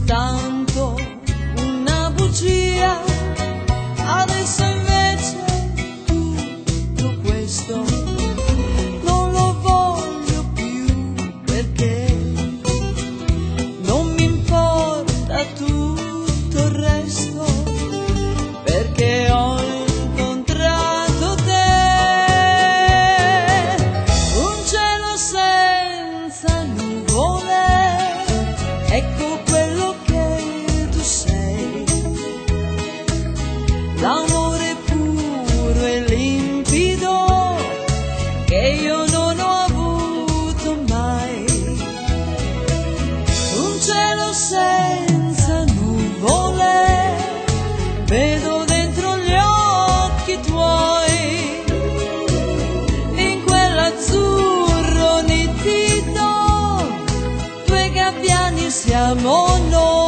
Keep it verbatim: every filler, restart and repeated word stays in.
soltanto una bugia. Adesso invece tutto questo non lo voglio più, perché non mi importa tutto il resto, perché ho incontrato te. Un cielo senza nuvole, ecco quello che tu sei. L'amore puro e limpido che io non ho avuto mai. Un cielo senza nuvole, vedo dentro gli occhi tuoi, in quell'azzurro nitido, due gabbiani siamo noi.